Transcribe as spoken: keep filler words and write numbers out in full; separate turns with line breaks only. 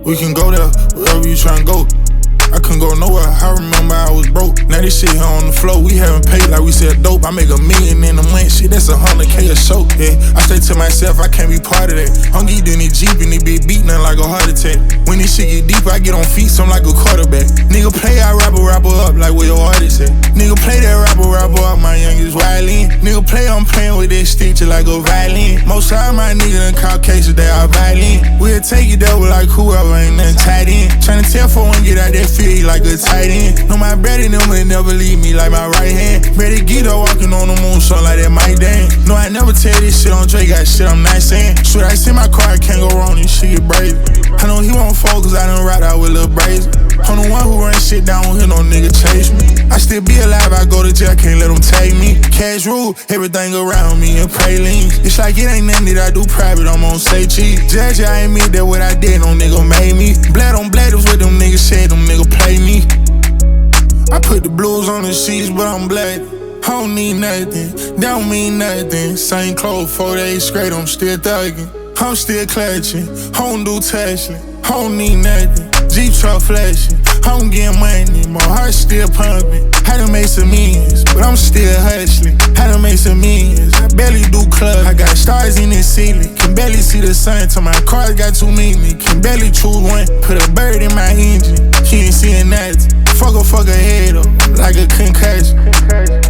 We can go there, wherever you tryna go. I couldn't go nowhere, I remember I was broke. Now this shit here on the floor, we haven't paid like we said dope. I make a million in a month, shit, that's a hundred K a show, yeah. I say to myself, I can't be part of that. I'm geeked in the Jeep and they be beating like a heart attack. When this shit get deep, I get on feet, so I'm like a quarterback. Nigga play, I rapper, rapper up like where your artist at. Nigga play that rapper, rapper up, my youngest violin. Nigga play, I'm playing with that stitch like a violin. Most of my niggas in Caucasian, they are violin. We'll take it double like whoever ain't nothing tight in. Tryna tell for one, get out that feel like a tight end. No, my brother them will never leave me like my right hand. Brady Guido walking on the moon, so like that Mike Dan. No, I never tell this shit on Drake, got shit I'm not saying. Should I send my car, I can't go wrong, this shit get brazen. I know he won't fall, cause I done ride out with Lil Brazen. I'm the one who run shit down, won't hear no nigga chase me. I still be alive, I go to jail, can't let them take me. Cash rule, everything around me in pralines. It's like it ain't nothing that I do private, I'm on say cheese. Judge, I ain't me, that what I did, no nigga made me. Blood on blood, was what them niggas said, them nigga play me. I put the blues on the sheets, but I'm black. I don't need nothing, that don't mean nothing. Same clothes, four days straight, I'm still thugging. I'm still clutching, I don't do Tesla, I don't need nothing. Jeep truck flashing, I don't get money, my heart still pumping. I done made some millions, but I'm still hustling. I done made some millions, I barely do club. I got stars in the ceiling, can barely see the sun till my cars got too many. Can barely choose one, put a bird in my engine, she ain't seeing nothing. Fuck a fuck her head up, like a concussion.